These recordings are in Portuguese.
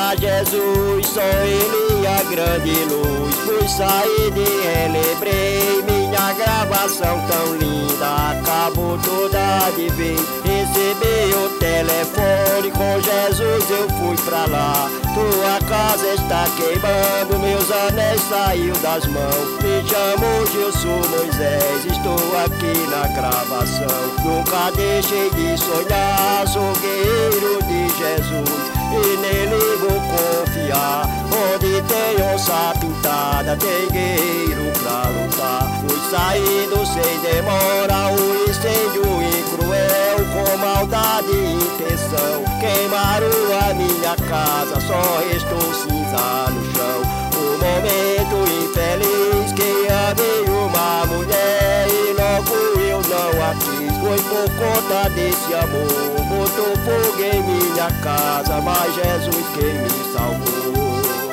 para Jesus, só Ele a grande luz. Fui sair e relembrei minha gravação tão linda, acabou toda de vez. Recebi o telefone, com Jesus eu fui pra lá. Tua casa está queimando, meus anéis saiu das mãos. Me chamo Gilson Moisés, estou aqui na gravação. Nunca deixei de sonhar, sou guerreiro de Jesus e nele vou confiar. Onde tem onça pintada, tem guerreiro pra lutar. Fui saindo sem demora, o incêndio cruel, com maldade e intenção. Queimaram a minha casa, só restou cinza no chão. Um momento infeliz que amei uma mulher e logo eu não a quis. Foi por conta desse amor, botou fogo em minha casa, mas Jesus quem me salvou.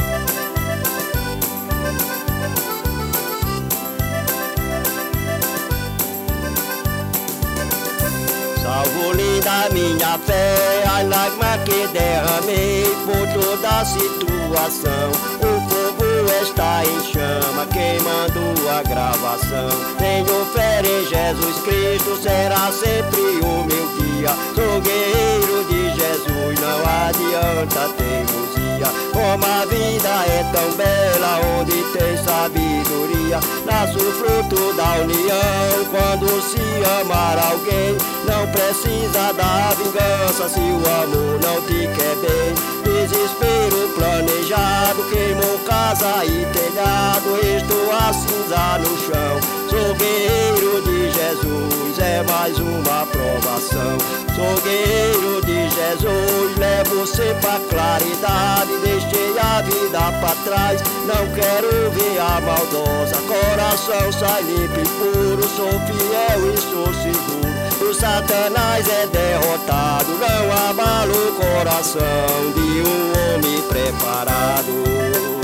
Salvo linda minha fé, as lágrimas que derramei por toda a situação. O fogo está em chama, queimando a gravação. Tenho fé em Jesus Cristo, será sempre o meu guia. Sou guerreiro de Jesus, não adianta teimosia. Como a vida é tão bela, onde tem sabedoria, nasce o fruto da união. Quando se amar alguém, não precisa da vingança se o amor não te quer bem. Desespero planejado queimou casa e telhado, estou a cinza no chão. Sou guerreiro de Jesus, é mais uma provação. Sou guerreiro de Jesus, levo sempre a claridade. Deixei a vida pra trás, não quero ver a maldosa. Coração sai limpo e puro, sou fiel e sou seguro. O Satanás é derrotado, não abala o coração de um homem preparado.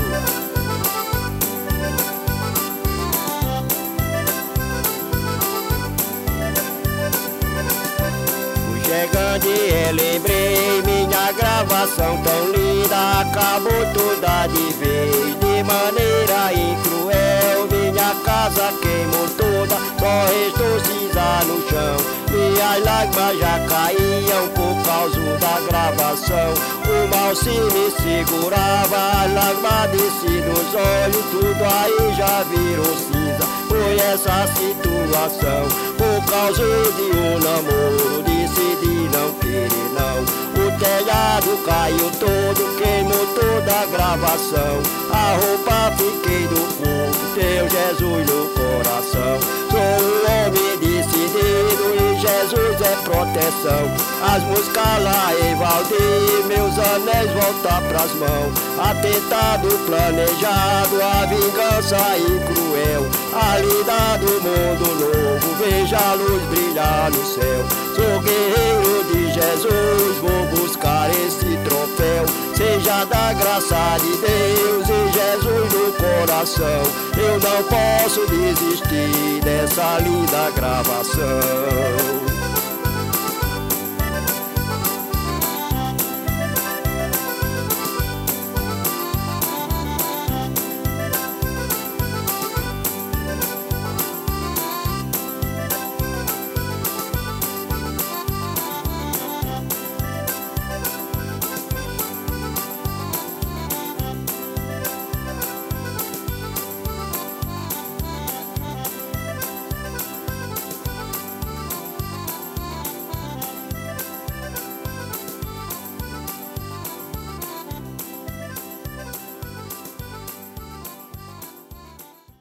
Chegando e relembrei minha gravação tão linda, acabou toda de vez, de maneira cruel. Minha casa queimou toda, só restou cinza no chão. Minhas lágrimas já caíam por causa da gravação. O mal se me segurava, as lágrimas desci dos olhos, tudo aí já virou cinza. Foi essa situação, por causa de um namoro, decidi não querer não. O telhado caiu todo, queimou toda a gravação. A roupa fiquei do corpo, teu Jesus no coração. Sou um homem decidido e Jesus é proteção. As músicas lá em Valdir, meus anéis voltar pras mãos. Atentado planejado, a vingança cruel. A lida do mundo novo, veja a luz brilhar no céu. Sou guerreiro de Jesus, vou buscar esse troféu. Seja da graça de Deus e Jesus no coração. Eu não posso desistir dessa linda gravação.